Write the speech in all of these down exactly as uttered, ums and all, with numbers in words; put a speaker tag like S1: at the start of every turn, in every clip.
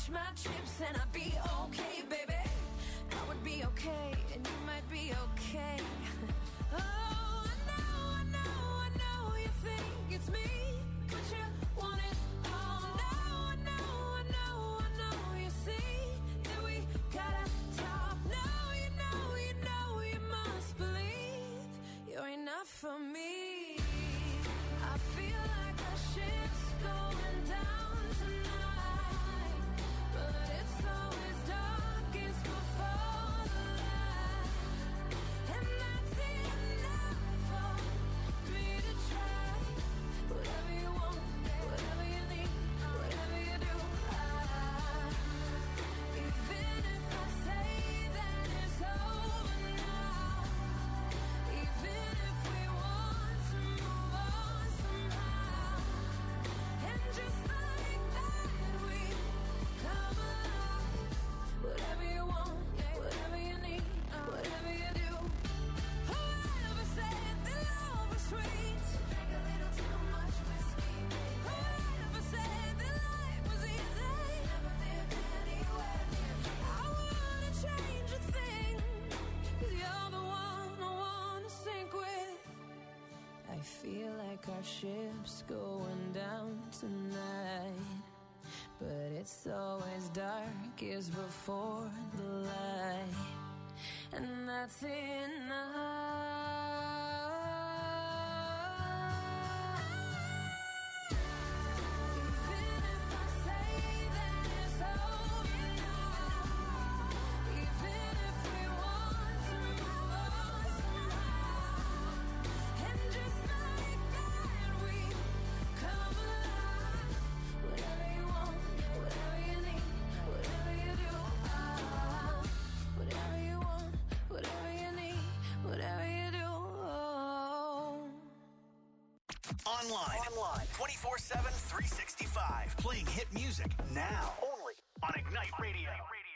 S1: my chips and I'd be okay, baby. I would be okay, and you might be okay. Oh, I know, I know, I know you think it's me, but you want it all. No, I know, I know, I know you see that we gotta talk. No, you know, you know, you must believe you're enough for me. I feel like the ship's going down tonight, but it's always darkest before the light, and that's enough for me to try. Whatever you want, whatever you need, whatever you do, I, even if I say that it's over now, even if we want to move on somehow, and just like that we come alive. Whatever you want, whatever you need, whatever you do. Whoever said that love was sweet? Drink a little too much whiskey, baby. Whoever said that life was easy? Never lived anywhere near you. I wanna change a thing, 'cause you're the one I wanna sink with. I feel like our ship's going down tonight, but it's always darkest before the light, and that's enough. Even if I say that it's over now, even if we want to move on somehow, and just like that we come alive. Whatever you want, whatever you need, whatever you do, ah, whatever you want, whatever you need, whatever you do. Oh.
S2: Online. Online. twenty-four seven, three sixty-five. Playing hit music now. Only on Ignite Radio.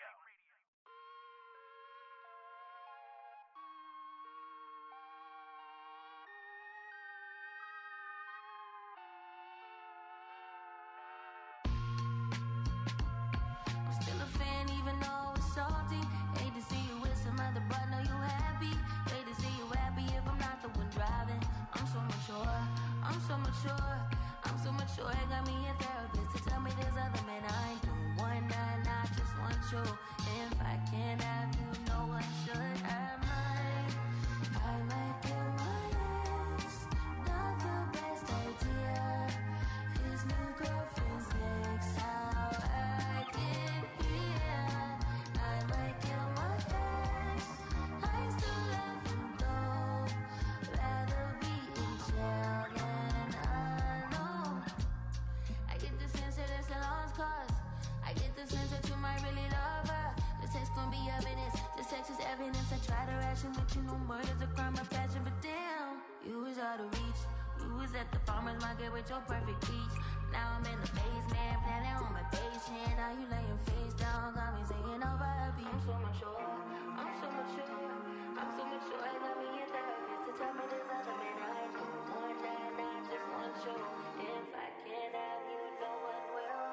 S3: I'm still a fan even though it's salty. Hate to see you with some other, but know you happy. Hate to see you happy if I'm not the one driving. I'm so mature, I'm so mature, I'm so mature. It got me a therapist to tell me there's other men I ain't doing one night, I just want you. If I can't have you, no one should have mine. I might kill my ex, not the best idea. His new girlfriend's next, how I get here. I might kill my ex, I still love him though. Rather be in jail than alone. I get the sense that it's a lost cause. I get the sense that you might really love her. This text gon' be evidence, this text is evidence. I try to ration, but you know murder's a crime of passion. But damn, you was out of reach. You was at the farmer's market with your perfect peach. Now I'm in the basement, planning on my patient. Now you laying face down, got me singing over a beat. I'm so mature, I'm so mature, I'm so mature. I got me a therapist to tell me there's other men I know. One night, I just want you. If I can't have you, no one will.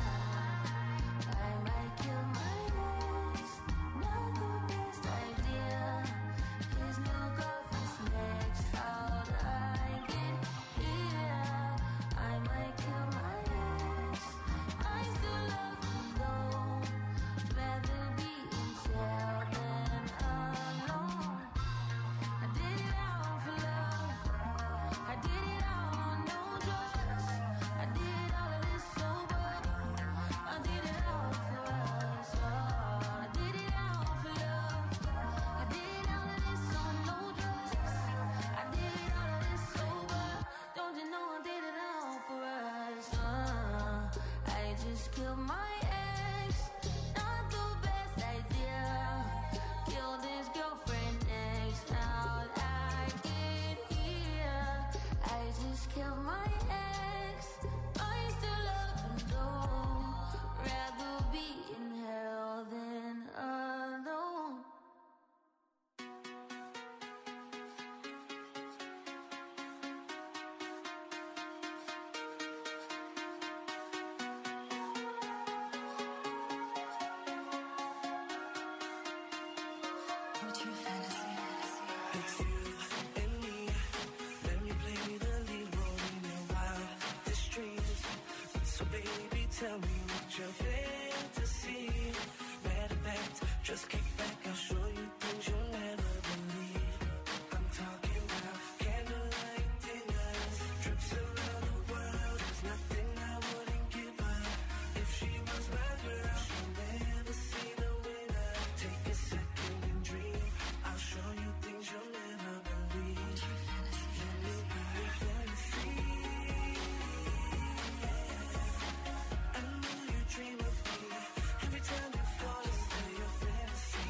S3: I might kill my ex, not the best idea. His new girlfriend's next, how'd I get here? I might kill my ex, I still love him though. Rather be in jail than alone. I did it all for
S4: It's you and me. Let me play the lead role in your wildest dreams. So baby, tell me what your fantasy. Matter of fact, just kick back, I'll show you things you'll never believe. I'm talking about candlelight dinners, trips around the world. There's nothing I wouldn't give her. If she was my girl, she'll never see the winner. Take a second and dream. I'll show you things you'll never believe. Let me be your fantasy. I know you dream of me. Every time you fall asleep, your fantasy.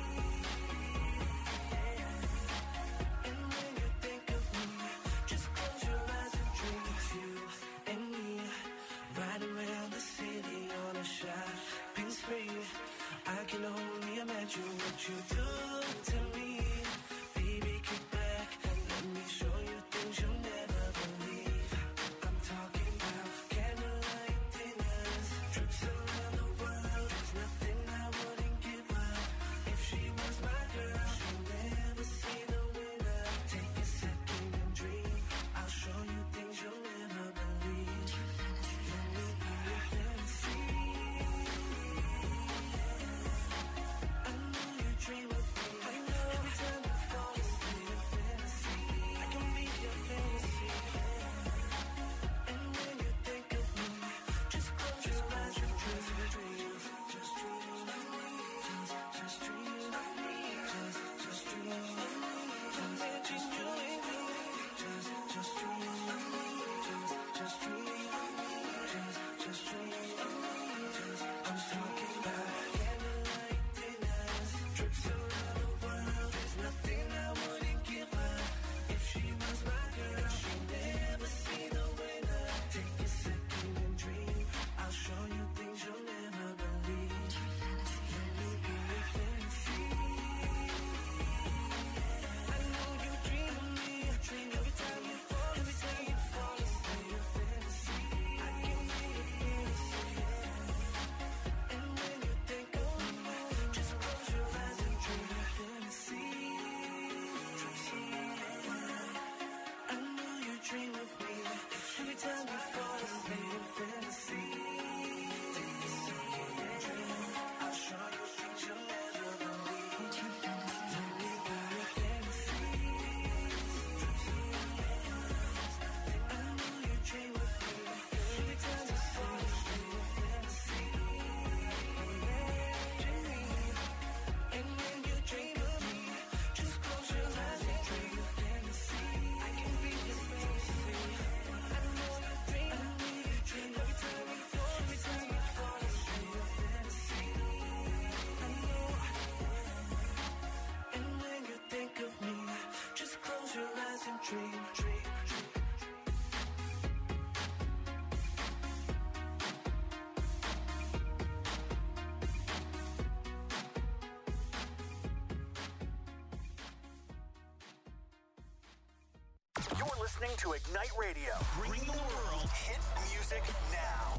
S4: And when you think of me, just close your eyes and dream. It's you and me, riding around the city on a shopping spree. I can only imagine what you do to me. Baby, kick back and let me show you things you'll never believe. I'm talking about candlelight dinners, trips around the world. There's nothing I wouldn't give her. If she was my girl, she'll never see the winner. Take a second and dream. I'll show you things you'll never believe. Let me be your fantasy. I know you dream of me. I know every time you fall asleep, your fantasy. I can be your fantasy. And when you think of me, just close your eyes and dream. Just dream of me. Just, just dream of me. Just, just dream of me. Just, just you and me. Just, just dream of me. Just, just dream of me. Just, just dream of me. Just, I'm talking about candlelight dinners, trips around the world. There's nothing I wouldn't give her. If she was my girl, she'd never see the winner. Take a second and dream. I'll show you things you'll never believe. Let me be your fantasy. I know you dream of me. Dream every time you fall, every time you fall asleep. Your fantasy. I can be your fantasy. And when you think of me, just close your eyes and dream your fantasy. I know you dream of me. Every time you fall asleep, your fantasy. Take a second and dream. I'll show you things you'll never believe. Let me be your fantasy. I know you dream of me. Every time you fall asleep, your fantasy. And when you dream of me, just close your eyes and dream your fantasy. I can be your fantasy. I know you dream, I know you dream. Every time you fall, every time you fall asleep, your fantasy. I know. And when you think of me, just close your eyes and dream, dream, dream.
S2: You're listening to Ignite Radio, bringing the world hit music now.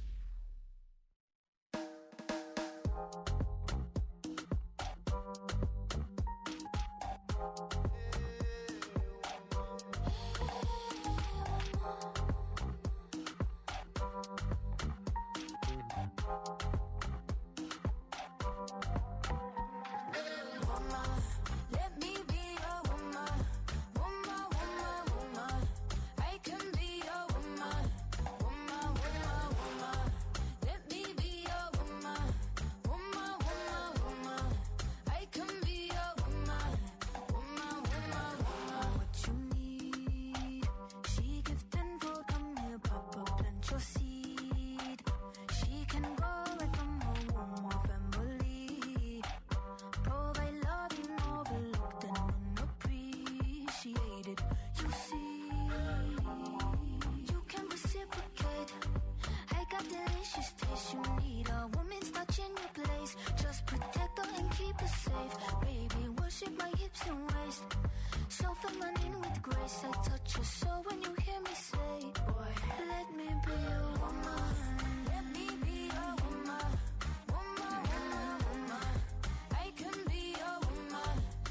S3: Woman, let me be your woman. Woman, woman, woman. I can be your woman. Woman, woman, woman. Let me be your woman. Woman, woman, woman. I can be your woman. Woman, woman, woman. What you need, she give tenfold. Come here, Papa, plant your seed. She can go right from her womb or family. Provide love you overlooked and unappreciated. You see, you can reciprocate. I got delicious taste. You need a woman's touch in your place. Just protect her and keep her safe. Baby, worship my hips and waist. So feminine with grace. I touch your soul when you hear me say, boy, let me be your woman. Let me be your woman. Woman, woman, woman. I can be your woman.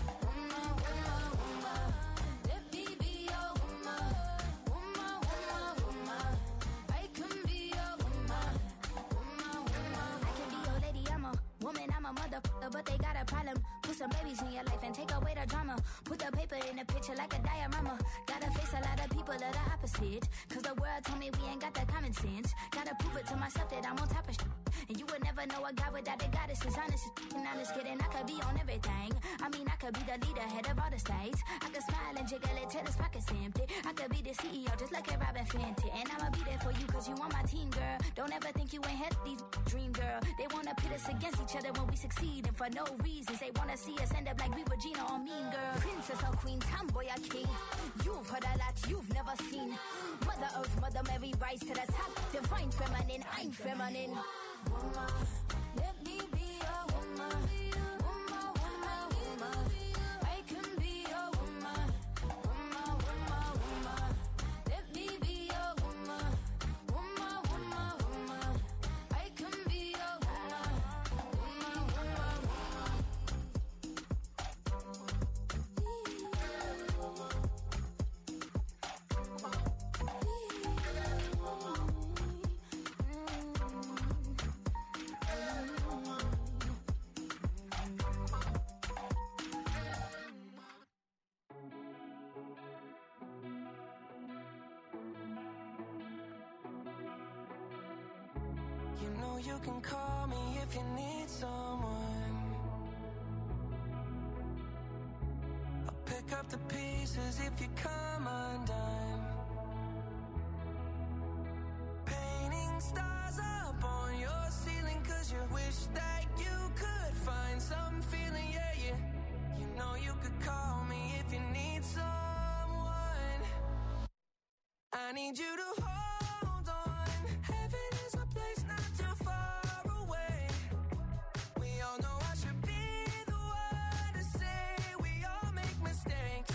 S3: but they got a problem. Put some babies in your life and take away the drama. Put the paper in the picture like a diorama. Gotta face a lot of people of the opposite. Cause the world told me we ain't got the common sense. Gotta prove it to myself that I'm on top of shit. And you would never know a guy without a goddess is honest. And I'm just kidding, I could be on everything. I mean, I could be the leader, head of all the states. I could smile and jiggle it till his pockets empty. I could be the C E O just like a Robin Fenty. And I'ma be there for you cause you on my team, girl. Don't ever think you ain't had these dream, girl. They wanna pit us against each other when we succeed. And for no reasons, they wanna see us end up like we Regina or Mean Girl. Princess or queen, tomboy or king. You've heard a lot you've never seen. Mother Earth, Mother Mary, rise to the top. Divine feminine, I'm feminine. Woman, let me be a woman. Woman, woman, woman. I can be a woman. Woman, woman, woman. Let me be a woman. Woman, woman, woman. I can be a woman. Woman, woman,
S4: You know you can call me if you need someone. I'll pick up the pieces if you come undone. Painting stars up on your ceiling cause you wish that you could find some feeling, yeah, yeah. You know you could call me if you need someone. I need you to hold on. Heaven is a place not too far away. We all know I should be the one to say we all make mistakes.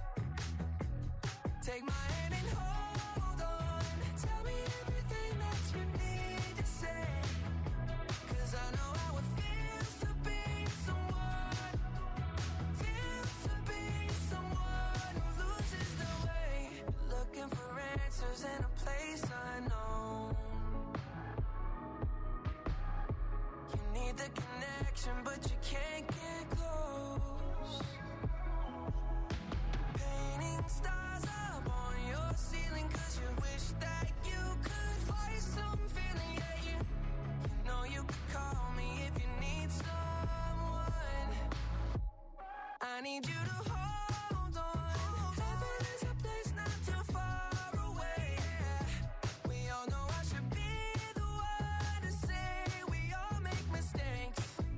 S4: Take my hand and hold on. Tell me everything that you need to say. Cause I know how it feels to be someone. Feels to be someone who loses the way. Looking for answers in a place unknown. You need the connection, but you can't get close. Painting stars up on your ceiling cause you wish that you could find some feeling, yeah, you, you know you could call me if you need someone. I need you to hold on. Heaven is a place not too far away. We all know I should be the one to say we all make mistakes.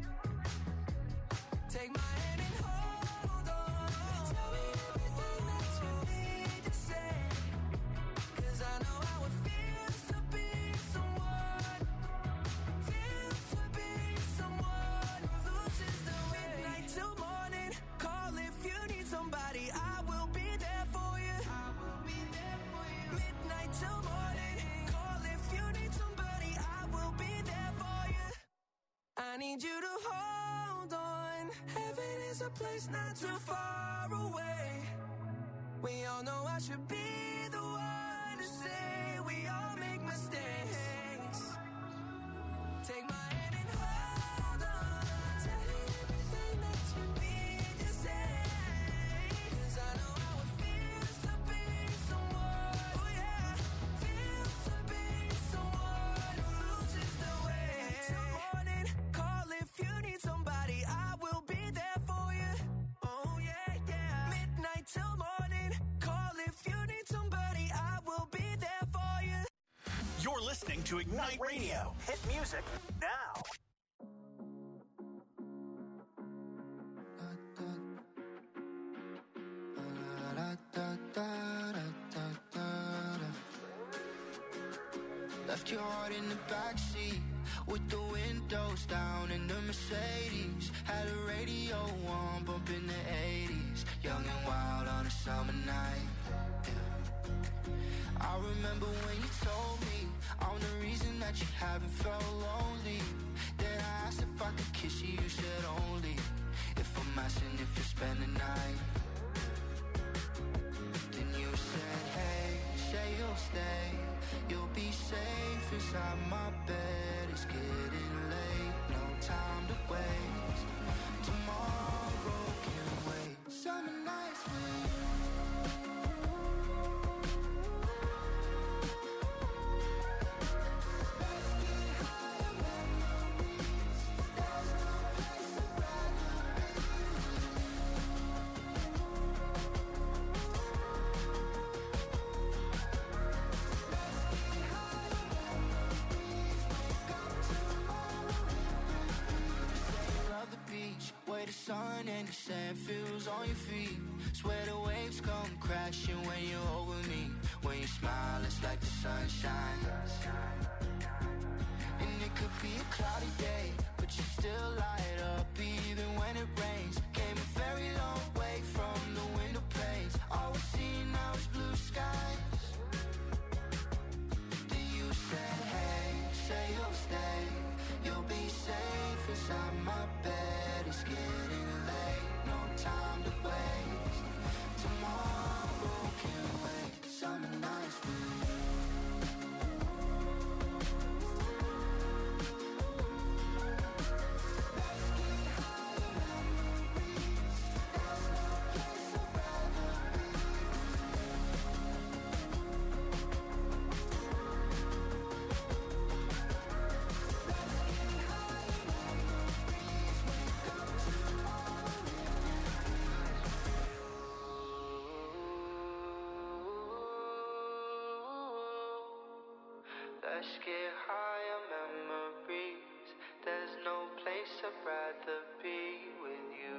S4: Take my hand and hold on. Tell me everything that you need to say. Cause I know how it feels to be someone. Feels to be someone who loses the way. Midnight till morning. Call if you need somebody. I will be there for you. I will be there for you. Midnight till morning. Call if you need somebody. I will be there for you. I need you to hold on. Heaven is a place not too far away. We all know I should be the one to say we all make mistakes. Take my hand and hold on. Tell me everything that you need to say. Cause I know how it feels to be someone. Oh yeah. Feels to be someone who loses the way. Till morning, call if you need somebody. I will be there for you. Oh yeah, yeah. Midnight till morning, call if you need somebody. I will be there for you.
S2: You're listening to Ignite Radio. Hit music now.
S5: Left your heart in the backseat with the windows down in the Mercedes. Had a radio on, bumping the eighties. Young and wild on a summer night. Yeah. I remember when you told me I'm the reason that you haven't felt lonely. Then I asked if I could kiss you, you said only if I'm asking if you spend the night. Then you said, hey, say you'll stay. You'll be safe inside my bed. It's getting late, no time to waste. the sand feels on your feet. Swear the waves come crashing when you're over me. When you smile, it's like the sunshine. And it could be a cloudy day, but you still light up even when it rains. Came a very long way from the window panes. All we see now is blue skies. Then you said, hey, say you'll stay. You'll be safe inside my bed. It's getting late, no time to waste. Tomorrow can't wait. Summer nights with you. Let's get high on memories. There's no place I'd rather be with you.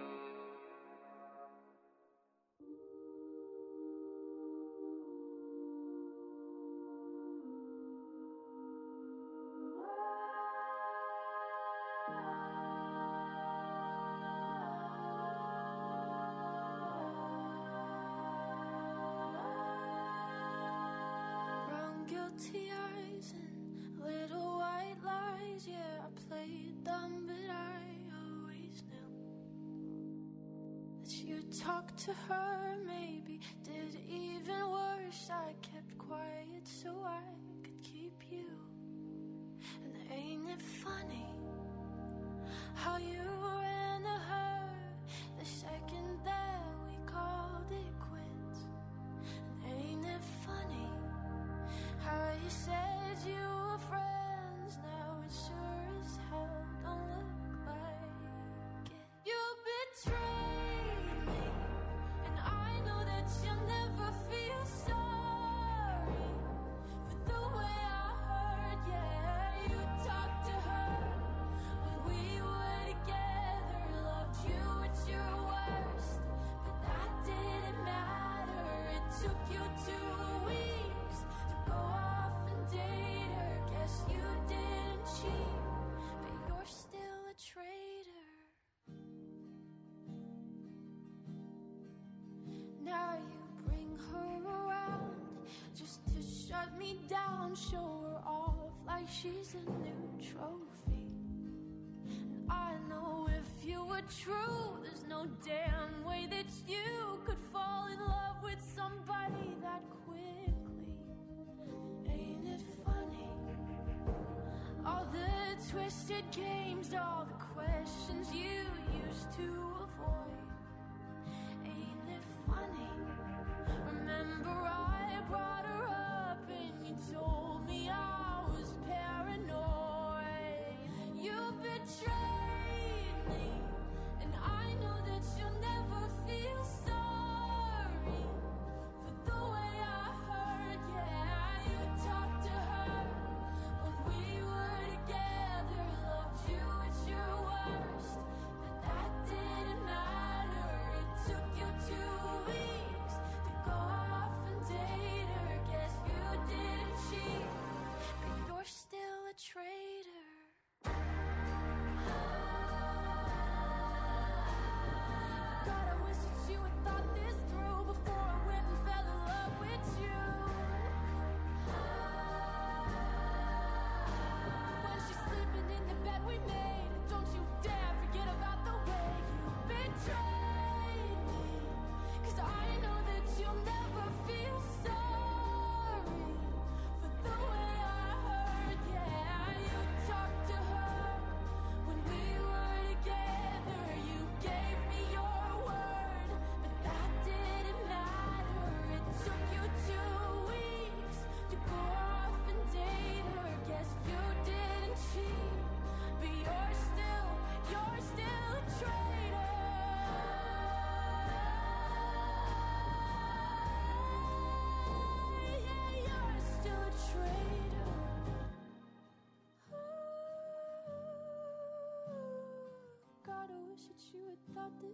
S3: Brown guilty eyes and little white lies. Yeah, I played dumb, but I always knew that you talked to her. Maybe did even worse. I kept quiet so I could keep you. And ain't it funny how you ran to her the second that we called it quits? And ain't it funny how you said you were friends? Now it sure as hell don't look like it. You betrayed me, and I know that you'll never feel sorry for the way I hurt. Yeah, you talked to her when we were together, loved you at your worst, but that didn't matter. It took you two weeks to go off and date her. Guess you didn't cheat, but you're still a traitor. Now you bring her around just to shut me down, show her off like she's a new trophy. And I know if you were true, there's no damn way that you could fall in love with somebody that quickly. Ain't it funny? All the twisted games, all the questions you used to avoid. Ain't it funny? Remember I brought her up and you told me I was paranoid. You betrayed me, and I know that you'll never feel sorry for the way I hurt. Yeah, you talked to her when we were together, loved you at your worst, but that didn't matter.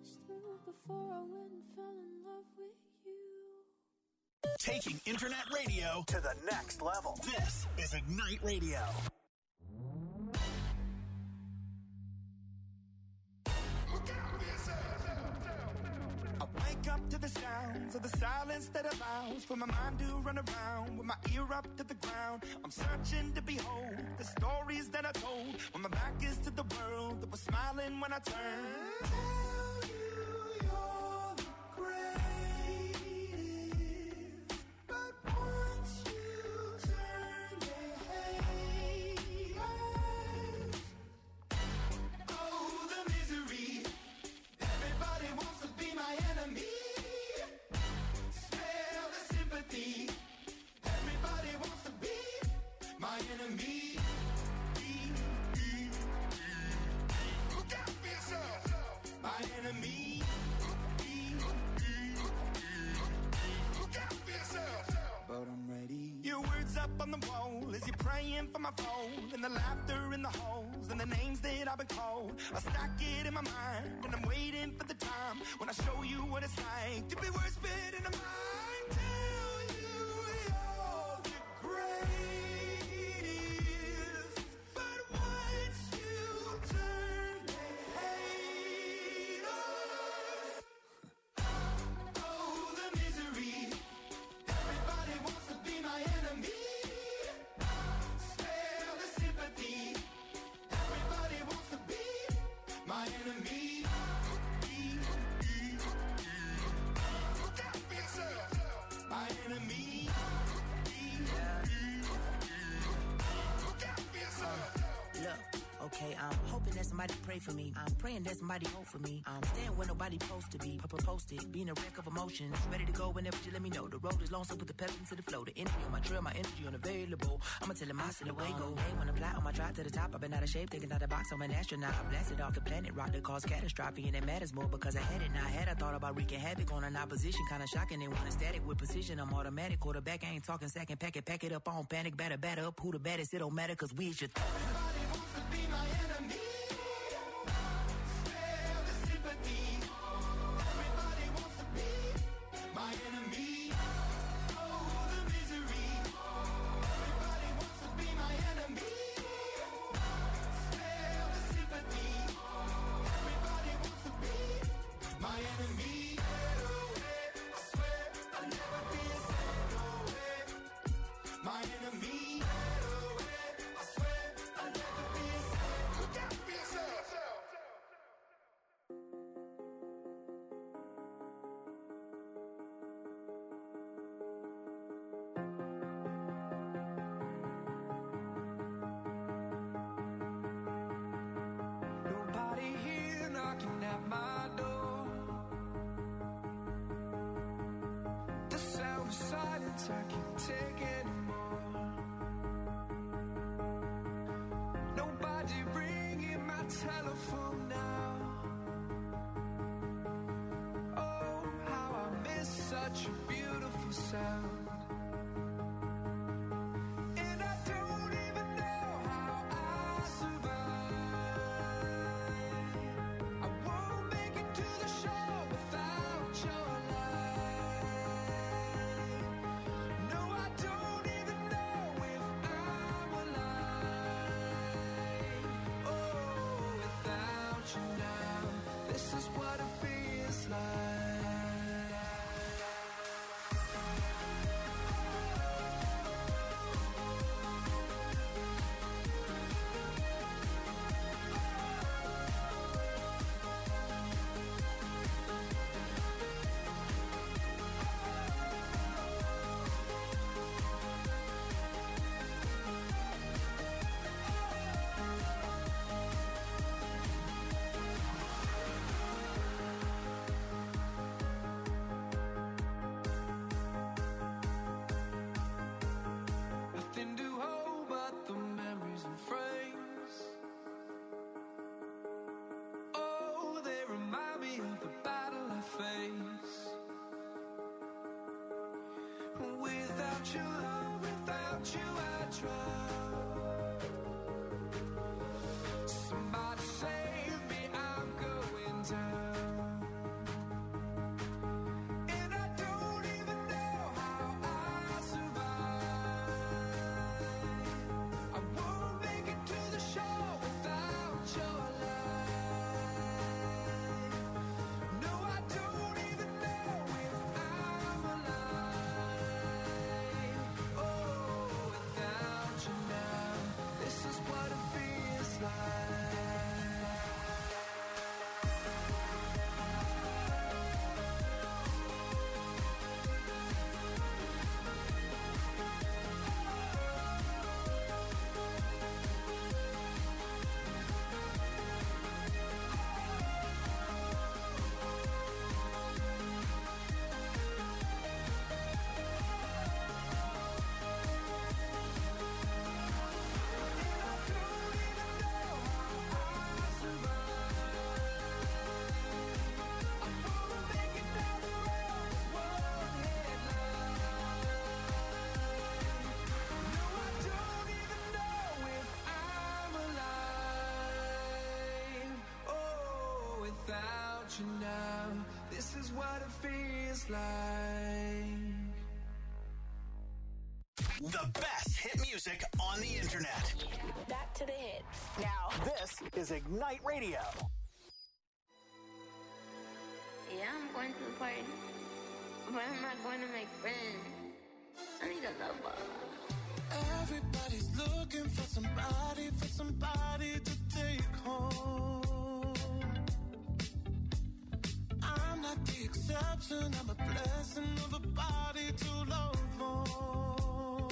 S1: pushed through before I went and fell in love with you.
S2: Taking internet radio to the next level. This is Ignite Radio.
S6: I wake up to the sounds of the silence that allows for my mind to run around with my ear up to the ground. I'm searching to behold the stories that I told when my back is to the world that was smiling when I turned. Tell you you're the greatest, but once you turn, they hate us. Oh, the misery. Everybody wants to be my enemy. Smell the sympathy. Everybody wants to be my enemy. Look out for yourself. My enemy. Look out for yourself. But I'm ready. Your words up on the wall as you're praying for my phone, and the laughter in the halls and the names that I've been called. I stack it in my mind and I'm waiting for the time when I show you what it's like to be worse fit in a mind. Tell you you're the greatest, but once you turn, they hate us. Oh, the misery. Everybody wants to be my enemy. Spare the sympathy. Everybody wants to be my enemy. Look out for yourself. My enemy. Look out for yourself.
S7: Look, okay, I'm hoping that somebody pray for me. I'm praying that somebody hope for me. I'm staying where nobody supposed to be. Papa posted, being a wreck of emotions. Ready to go whenever you let me know. The road is long, so put the pedal into the flow. The energy on my trail, my energy unavailable. I'ma tell him I still away go. Hey, when I fly on my drive to the top, I've been out of shape, thinking out the box. I'm an astronaut. I blasted off the planet, rock that caused catastrophe, and it matters more because I had it. Now I had I thought about wreaking havoc on an opposition, kinda shocking. They want a static with precision. I'm automatic, quarterback. I ain't talking second, pack it, pack it up on panic, batter, batter up. Who the baddest? It don't matter, cause we should.
S6: Everybody wants to be my enemy. Spare the sympathy. Everybody wants to be my enemy. Oh, the misery. Everybody wants to be my enemy. Spare the sympathy. Everybody wants to be my enemy. I swear I'll never be a second away. My enemy. I swear I'll never be a second. Look out for yourself. Nobody here knocking at my door. The sound of silence I can't take anymore. Nobody ringing my telephone now. Oh, how I miss such a beautiful sound. And I don't even know how I survive. I won't make it to the show without your light. No, I don't even know if I'm alive. Oh, without you now, this is what it feels like. Nothing to hold but the memories and frames. Oh, they remind me of the battle I face. Without you, love, without you, I drown. Somebody save me, I'm going down.
S4: you now. This is what it feels like.
S2: The best hit music on the internet.
S8: Back to the hits.
S2: Now, this is Ignite Radio.
S3: Yeah, I'm going to the party, but I'm not going to make friends. I need a lover.
S4: Everybody's looking for somebody, for somebody to take home. I'm not the exception, I'm a blessing of a body to love on.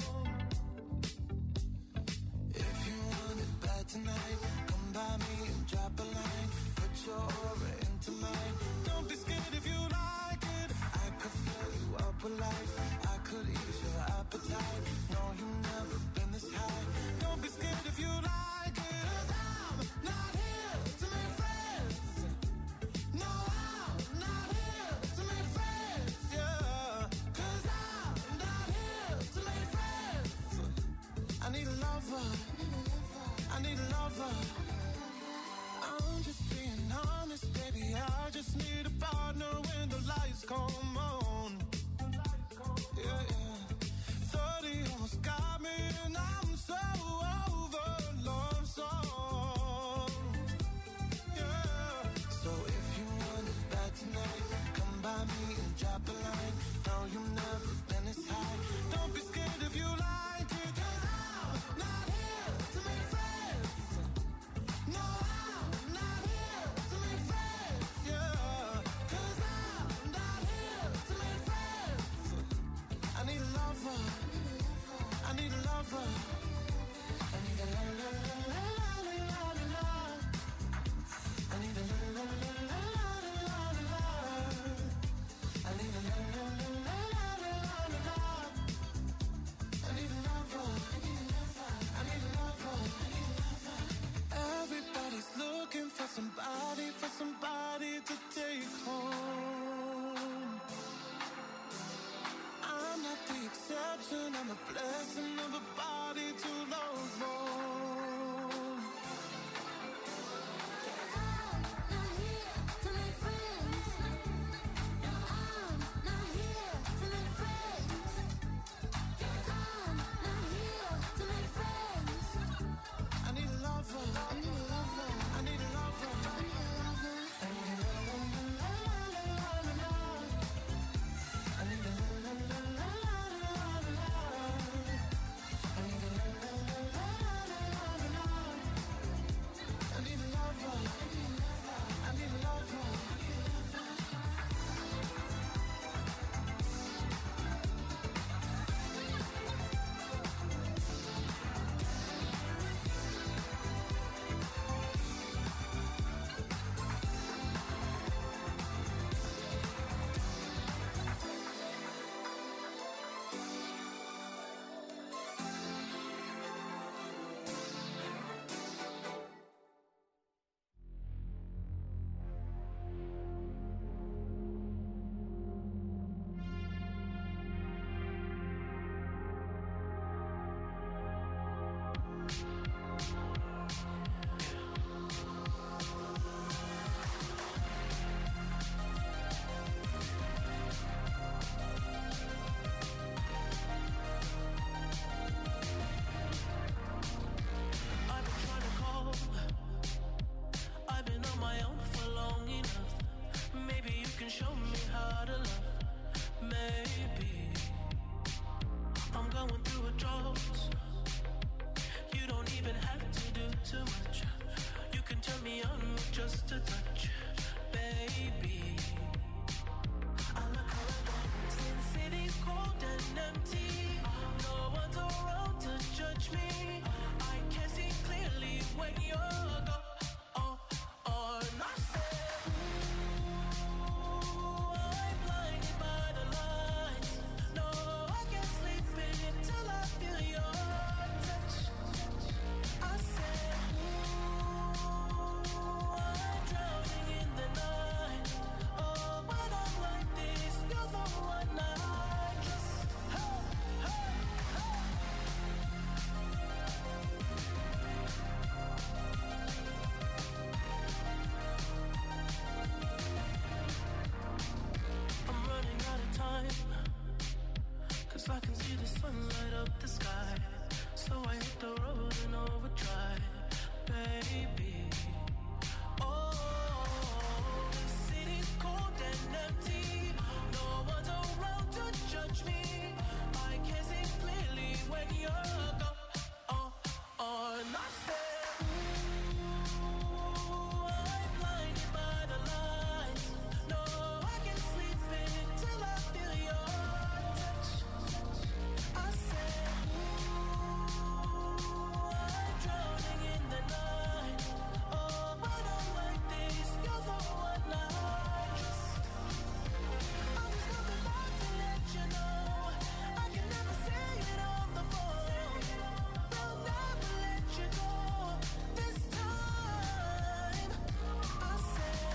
S4: If you want it bad tonight, come by me and drop a line. Put your aura into mine. Don't be scared if you like it. I could fill you up with life. I could ease your appetite. No, you've never been this high. Don't be scared if you like it. 'Cause I'm not here to make friends. No, I'm not here to make friends. Yeah, 'cause I'm not here to make friends. I need a lover. I need a lover. I'm just being honest, baby. I just need a partner when the lights come on. Yeah, yeah. thirty almost got me, and I'm so over love song. Yeah. So if you want it bad tonight, come by me and drop a line. No, you've never been this high. Don't be scared if you like it, 'cause I'm not here to make friends. No, I'm not here to make friends. Yeah, 'cause I'm not here to make friends. I need a lover. I need a lover. I need a la la la la la la la la. I need a la la la la la la la la. I need a la la la la la la la. I need a lover. I need a lover. Everybody's looking for somebody, for somebody to take home. I'm not the exception, I'm a blessing of a body to love on.
S3: I'm not here to make friends. I'm not here to make friends. I'm not here to make friends.
S4: I need a lover.
S3: I need a lover.
S4: I need a lover.
S3: I need a lover.
S4: I need a la la la la la la la. I need a la la la la la la la. I need a la la la la la la la. I need a lover. I need a lover.
S9: I've been trying to call. I've been on my own for long enough. Maybe you can show me how to love. Maybe I'm going through a drought. You don't even have to do too much. so I can see the sun light up the sky. So I hit the road and overdrive, baby. Oh, the city's cold and empty. No one's around to judge me. I can see clearly when you're gone. Oh, oh, and I said, ooh, I'm blinded by the lights. No, I can sleep until I feel your touch. I said, ooh, I'm drowning in the night. Oh, but I'm like this, you're the one I trust. I'm just coming back to let you know I can never say it on the phone. They'll never let you go this time. I said,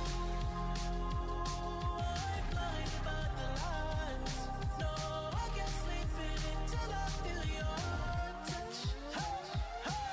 S9: ooh, I'm blinded by the lights. No, I can't sleep until I feel your touch. Hey, hey, hey.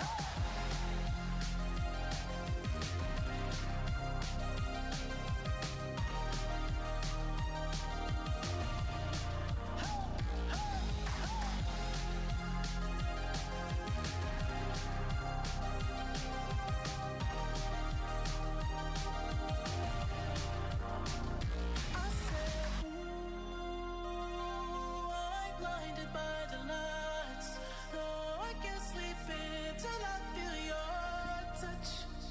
S9: I said, ooh, I'm blinded by the lights. No, I can't sleep until I feel your touch.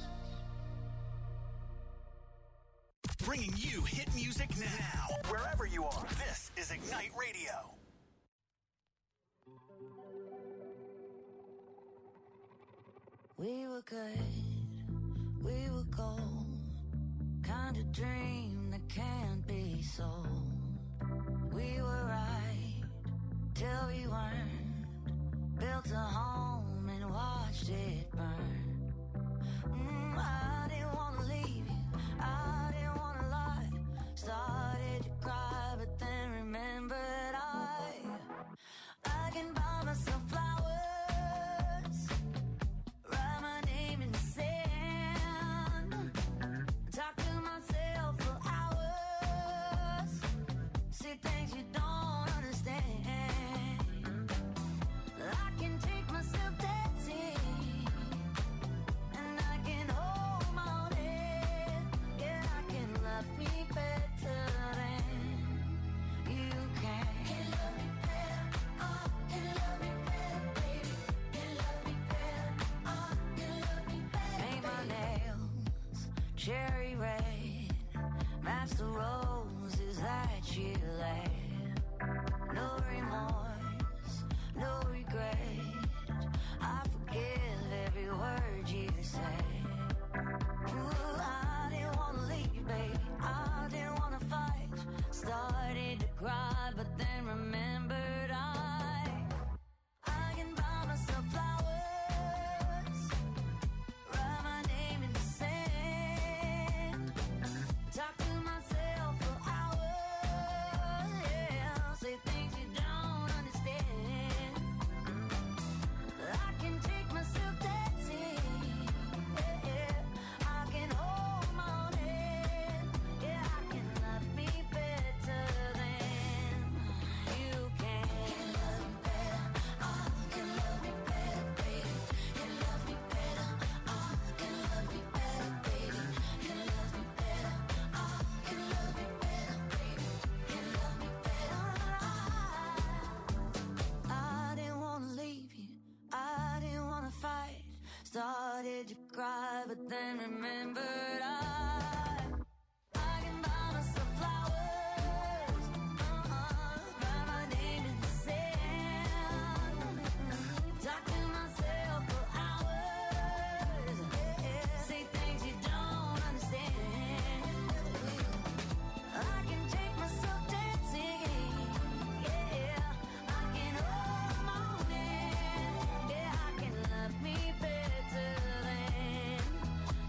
S2: Bringing you hit music now, wherever you are. This is Ignite Radio.
S3: We were good, we were gold. Kind of dream that can't be sold. We were right till we weren't. Built a home and watched it burn. Mm, I didn't want to leave you, I didn't want to lie. Started to cry, but then remembered I I can buy myself flowers, write my name in the sand, talk to myself for hours, see things you don't understand. I can take myself dancing, and I can hold my own head. Yeah, I can love me better than you can. Can love me better, oh, can love me better, baby. Can love me better, oh, can love me better. Paint my nails cherry red, match the roses that you laid. No remorse, no regret. I forgive every word you say. Ooh, I didn't wanna leave, baby. I didn't wanna fight. Started to cry, but then remembered I I can buy myself flowers, write my name in the sand, talk to myself for hours, yeah, say things you don't understand. I can take myself dancing, yeah, yeah. I can hold my own head, yeah, I can love me better than you can. Can love me better, oh, can love me better, baby. Can love me better, oh, can love me better, baby. Can love me better, oh, can love me better, baby. Can love me better, oh. I didn't wanna leave you, I didn't wanna fight. Started to cry, but then remembered I I can buy myself flowers, uh-uh, write my name in the sand, talk to myself for hours, yeah, say things you don't understand. I can take myself dancing, yeah, I can hold my own hand, yeah, I can love me better than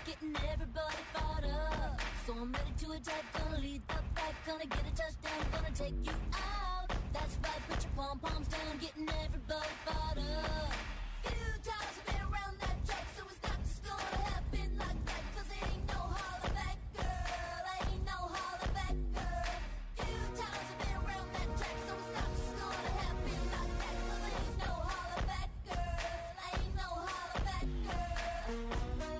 S3: getting everybody fired up. So I'm ready to attack, gonna lead the pack, gonna get a touchdown, gonna take you out. That's right, put your pom-poms down, getting everybody fired up. Few times I've been around that track, so it's not just gonna happen like that, 'cause it ain't no holler back, girl, ain't no holler back, girl. Few times I've been around that track, so it's not just gonna happen like that, 'cause it ain't no holler back, girl, ain't no holler back, girl.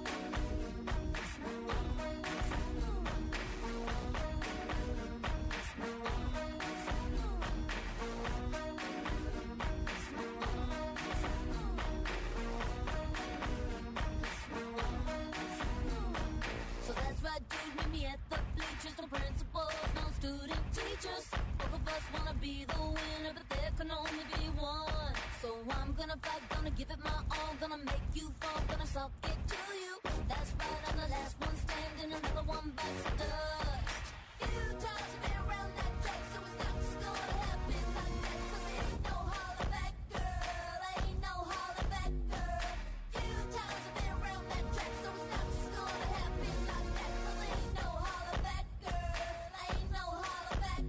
S3: So that's right, dude, meet me at the bleachers. No principals, no student teachers. Both of us wanna be the winner, but there can only be one. So I'm gonna fight, gonna give it my all, gonna make you fall, gonna suck it to you. That's right, I'm the last one standing, another one bites the dust. Few times I've been around that track, so it's not just gonna happen like that, 'cause it ain't no holler back, girl, ain't no holler back, girl. Few times I've been around that track, so it's not just gonna happen like that, 'cause it ain't no holler back, girl, ain't no holler back,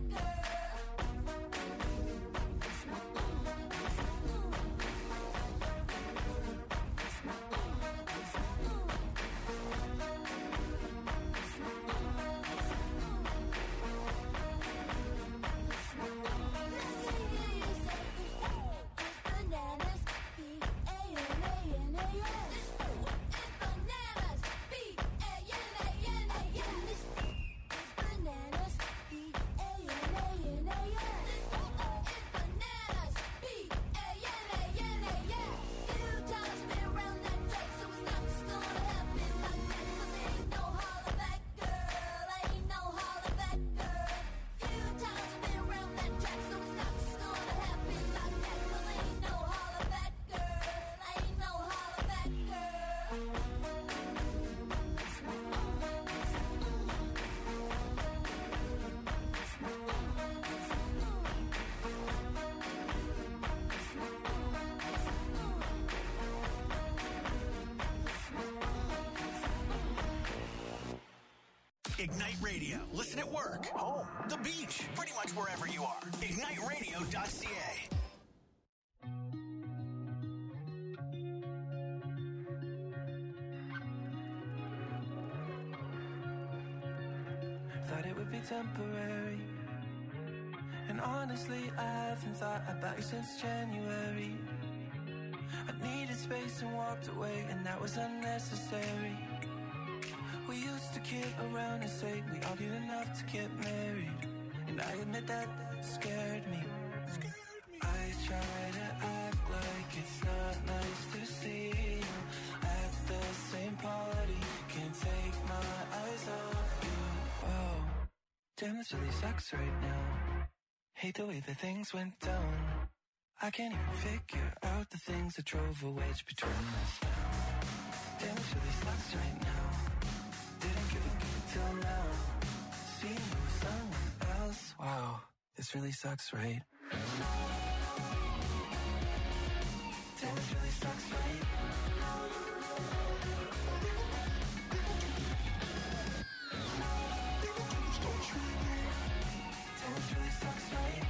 S3: bananas, B A N A N A S. It's bananas, B A N A N A S. It's bananas, B A N A N A S. It's bananas, B A N A N A S. Few times been around that track, so it's not just gonna happen like that, 'cause it ain't no holler back, girl, ain't no holler back, girl. Few times been around that track, so it's not just gonna happen like that, 'cause it ain't no holler back, girl, ain't no holler back,
S2: Ignite Radio. Listen at work, home, the beach, pretty much wherever you are. ignite radio dot c a.
S9: Thought it would be temporary. And honestly, I haven't thought about you since January. I needed space and walked away, and that was unnecessary. We used to kid around and say we argued enough to get married. And I admit that scared me. I try to act like it's not nice to see you at the same party. Can't take my eyes off you. Whoa, damn, this really sucks right now. Hate the way that things went down. I can't even figure out the things that drove a wedge between us now. Damn, this really sucks right now. Didn't give a fuck till now. Seeing you with someone else. Wow, this really sucks, right? Damn, this really sucks, right? Damn, this really sucks, right?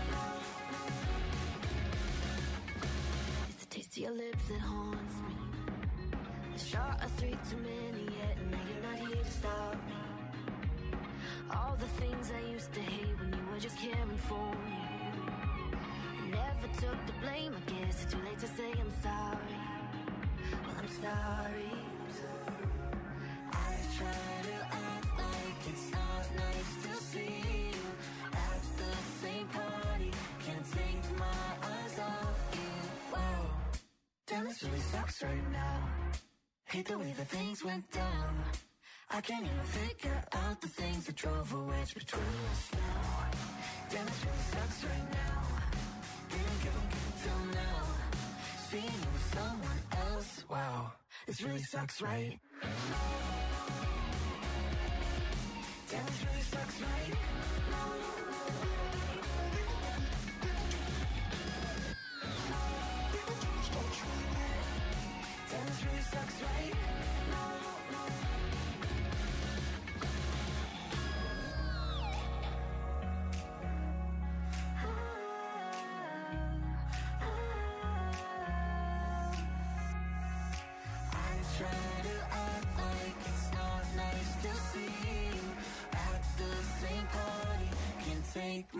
S3: It's the taste of your lips that haunts me. A shot of three too many yet, and now you're not here to stop me. All the things I used to hate when you were just caring for me. I never took the blame, I guess it's too late to say I'm sorry. Well, I'm sorry.
S9: I try to act like it's not nice to see you at the same party. Can't take my eyes off you. Wow, damn, this really sucks right now. Hate the way that things went down. I can't even figure out the things that drove a wedge between us now. Damn, this really sucks right now. Didn't give a fuck till now. Seeing you with someone else. Wow, this really sucks, right? Damn, this really sucks, right? Damn, this really sucks, right?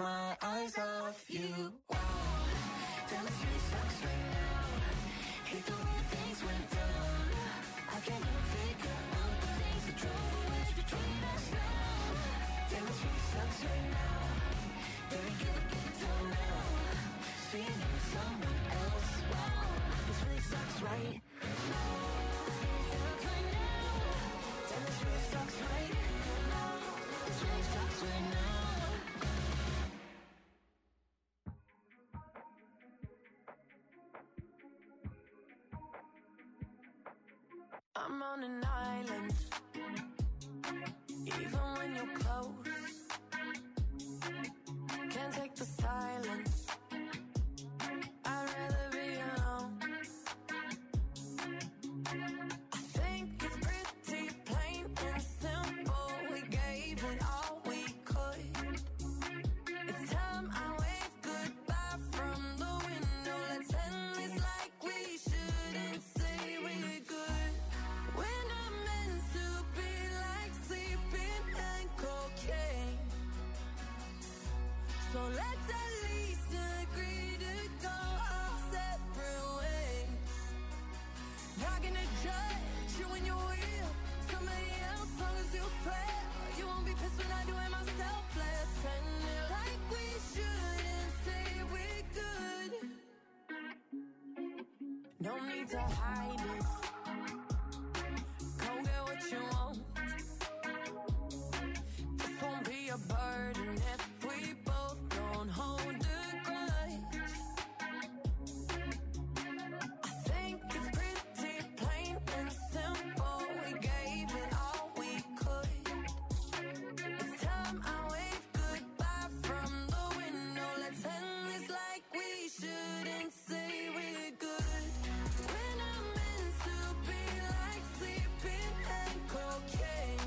S7: my eyes off you. Wow, damn, this really sucks right now. Hate the way things went down. I can't even figure out the things that drove a wedge between us now. Damn, this really sucks right now. Baby, give it, give it till now. Seeing you with someone else. Wow, this really sucks right now. Damn, this really sucks right now. This really sucks right now. I'm on an island, even when you're close. Can't take the silence. I'd rather be alone. I think it's pretty plain and simple. We gave it all we could. It's time I wave goodbye from the window. Let's end this like we shouldn't say we're good. We're not meant to be like sleeping and cocaine. So let's at least agree to go our separate ways. Not gonna judge you when you're with somebody else, long as you swear you won't be pissed when I do it myself. Let's end it like we should and say we're good. No need to hide it. Go get what you want. This won't be a burden if we both don't hold a grudge. I think it's pretty plain and simple. We gave it all we could. It's time I wave goodbye from the window. Let's end this like we shouldn't say we're good. We're not meant to be like sleeping and cocaine.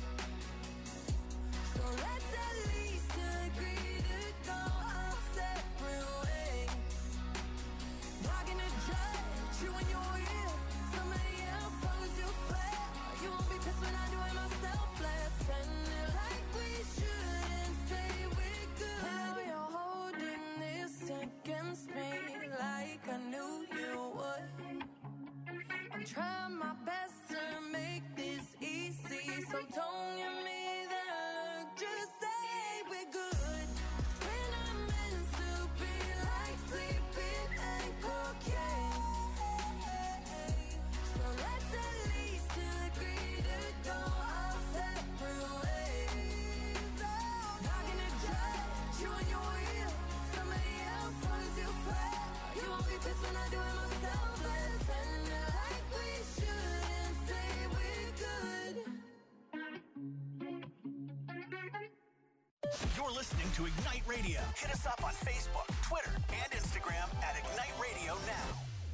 S7: So let's at least agree to go our separate ways. Not gonna judge you when you're with somebody else, long as you swear you won't be pissed when I do it myself. Let's end it like we should and say we're good. Now you're holding this against me like I knew you would. I'm trying my best to make this easy, so don't give me that look, just say we're good. We're not meant to be like sleeping and cocaine. So let's at least agree to go our separate ways. Not gonna judge you when you're with somebody else, long as you swear you won't be pissed when I do it myself. Let's end it like we should and say we're good.
S2: You're listening to Ignite Radio. Hit us up on Facebook, Twitter, and Instagram at Ignite Radio Now.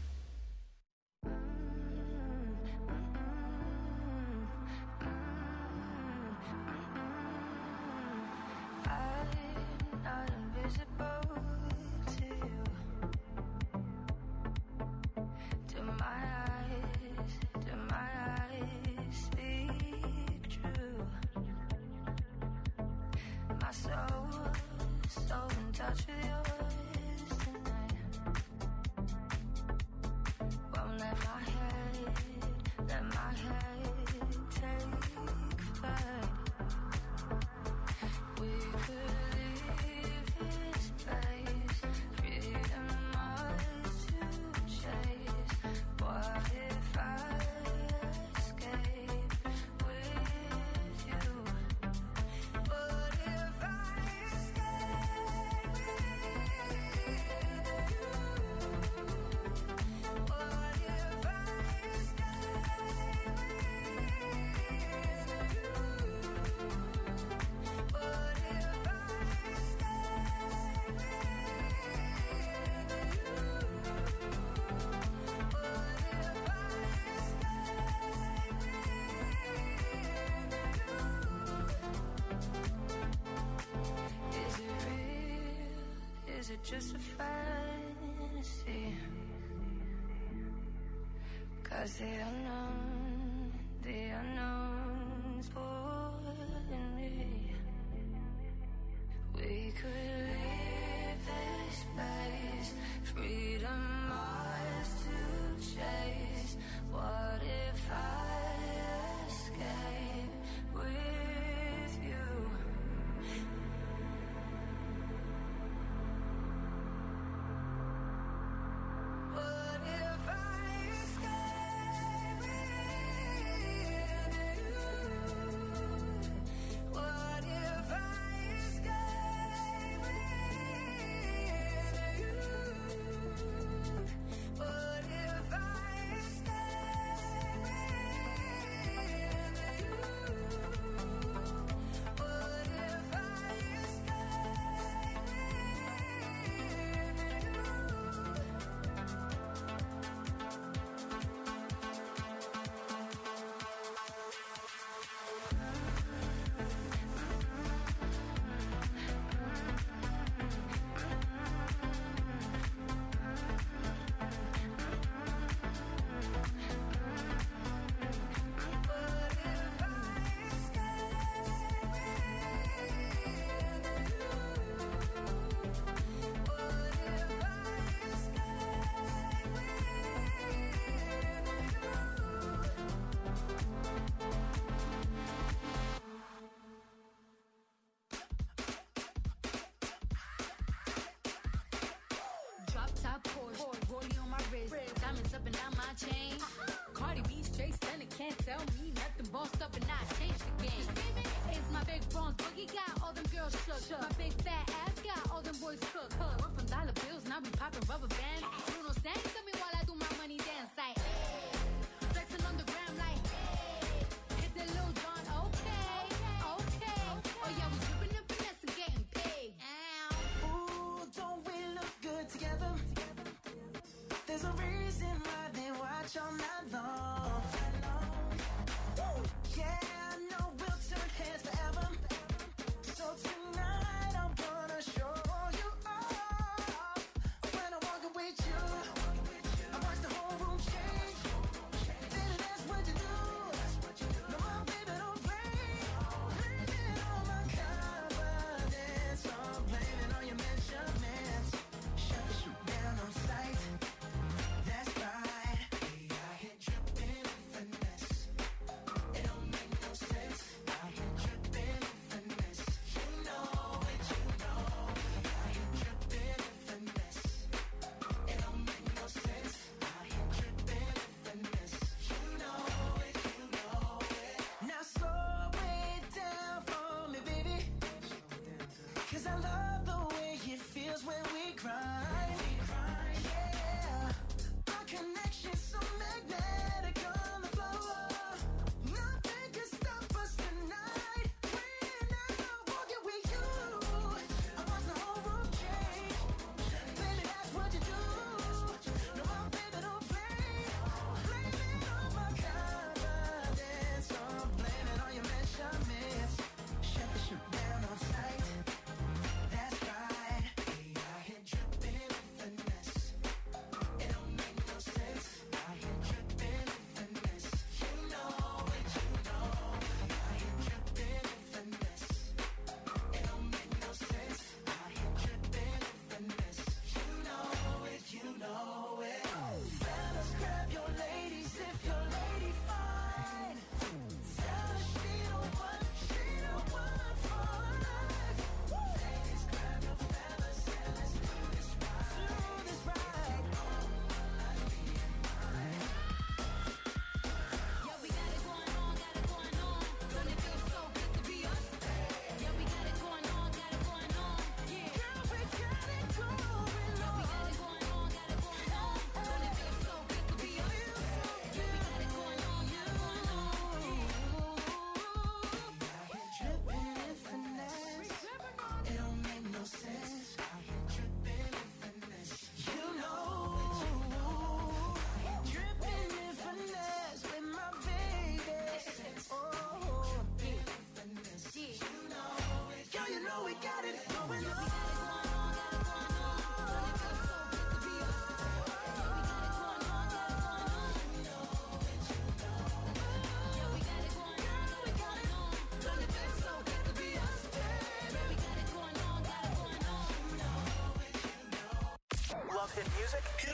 S3: I'm not invisible to you. Do my eyes, do my eyes speak true? My soul, so in touch with yours tonight. Won't let my head, let my head take flight. We could leave this place, freedom ours to chase. What if I escape with you? What if I escape with you? What if I escape with you? What if I Is it real? Is it just a fantasy? 'Cause the unknown, the unknown's pulling me. We could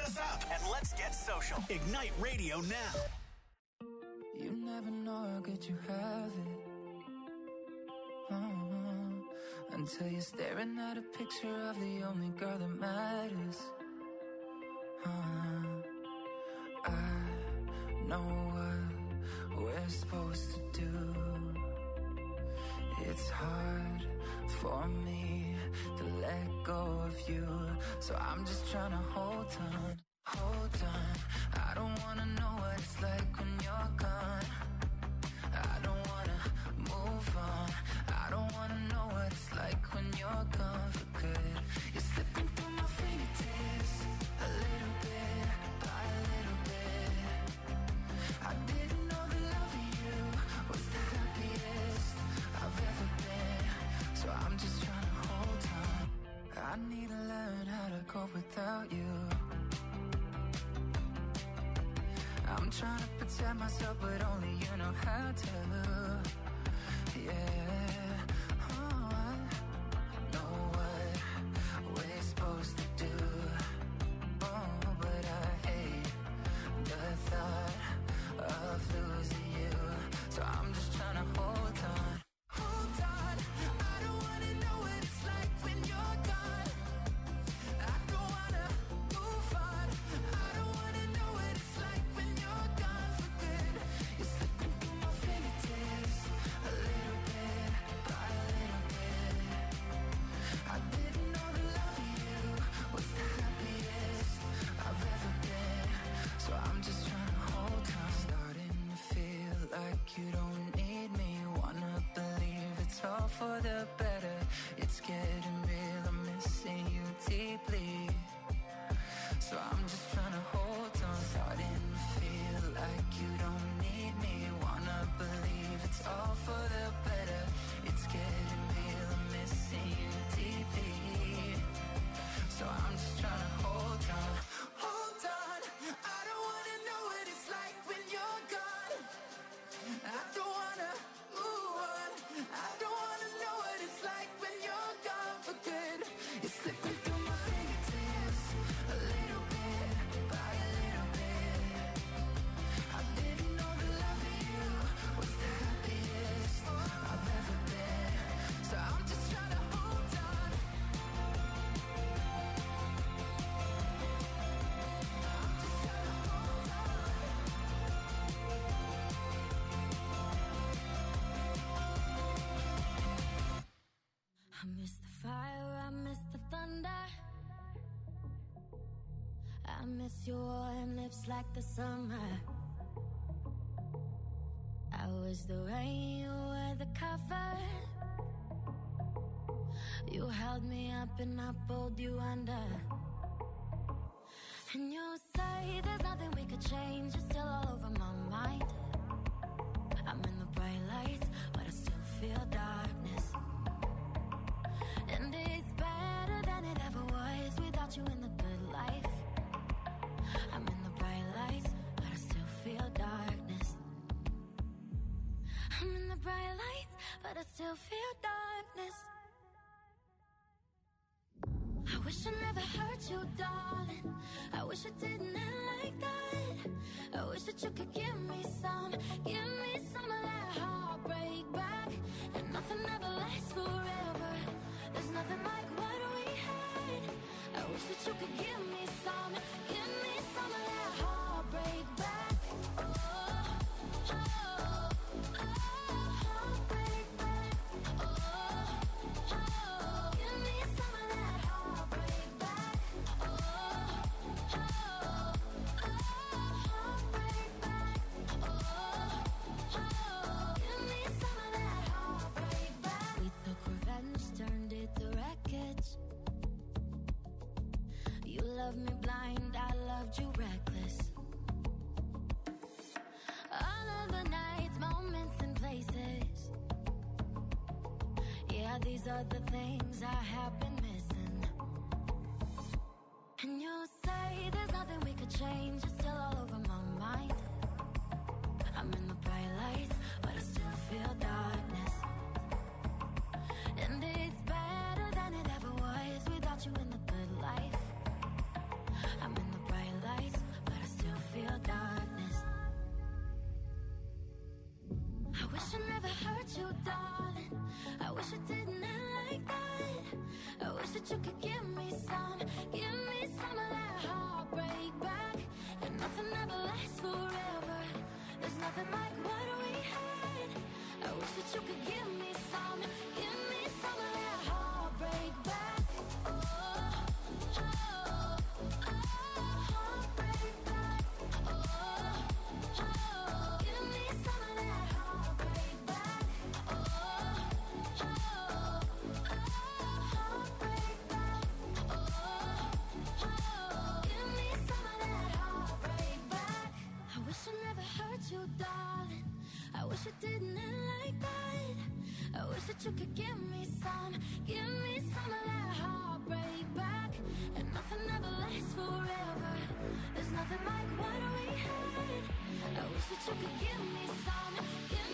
S2: us up and let's get social. Ignite Radio now.
S8: You never know how good you have it. Uh-huh. Until you're staring at a picture of the only girl that matters. Uh-huh. I know what we're supposed to do. It's hard for me to let go of you, so I'm just trying to hold on, hold on. I don't wanna know what it's like when you're gone. I don't wanna move on. I don't wanna know what it's like when you're gone for good. You're slipping through my fingertips, a little bit by a little bit. I didn't know the love of you was the happiest I've ever been, so I'm just trying to hold on. I need to learn how to cope without you. I'm trying to protect myself, but only you know how to. Yeah, oh, I know what we're supposed to do. Oh, but I hate the thought of losing you, so I'm just trying to hold on. Hold on, I don't wanna know what it's like when you're gone. I don't wanna move on. I don't wanna know what it's like when you're gone for good. You're slipping through my fingertips, a little bit by a little bit. I didn't know the love of you was the happiest I've ever been, so I'm just trying to hold on. Starting to feel like you don't need me. Wanna believe it's all for the better. It's getting real, I'm missing you deeply, so I'm just trying to hold on. Starting to feel like you don't need me. Wanna believe it's all for the better. It's getting real, I'm missing you deeply, so I'm just trying to hold on. Hold on, I don't wanna know what it's like when you're gone. I don't wanna move on. I don't wanna know what it's like when you're gone for good. You're slipping through my fingertips, a little bit by a little bit. I didn't know the love of you was the happiest I've ever been, so I'm just trying to hold on.
S3: I miss the fire, I miss the thunder. I miss your warm lips like the summer. I was the rain, you were the cover. You held me up and I pulled you under. And you say there's nothing we could change, you're still all over my mind. I'm in the bright lights, but I still feel darkness. And it's better than it ever was without you in the good life. I'm in the bright lights, but I still feel darkness. I'm in the bright lights, but I still feel darkness. I wish I never hurt you, darling. I wish I didn't end like that. I wish that you could give me some, give me some of that heartbreak back. And nothing ever lasts forever. There's nothing like what we had. I wish that you could give me some, give me some of that heartbreak back. Oh, oh, oh, heartbreak back. Oh, oh, give me some of that heartbreak back. Oh, oh, oh, heartbreak back. Oh, oh, give me some of that heartbreak back. We took revenge, turned it to wreckage. You loved me blind, I loved you reckless. All of the nights, moments and places. Yeah, these are the things I have been missing. And you say there's nothing we could change, you're still all over my mind. I'm in the bright lights, but I still feel darkness. And it's better than it ever was without you in the good life. I'm in the bright wish I never hurt you, darling. I wish it didn't end like that. I wish that you could give me some, give me some of that heartbreak back. And nothing ever lasts forever. There's nothing like what we had. I wish that you could give me some, give me some of that heartbreak back. Oh, oh, oh, heartbreak back. Oh, oh, give me some of that heartbreak back. Oh, oh, oh, heartbreak back. Oh, oh, give me some of that heartbreak back. I wish I never hurt you, darling. I wish it didn't end like that. I wish that you could give me some, give me some of that heartbreak back. And nothing ever lasts forever. There's nothing like what we had. I wish that you could give me some, give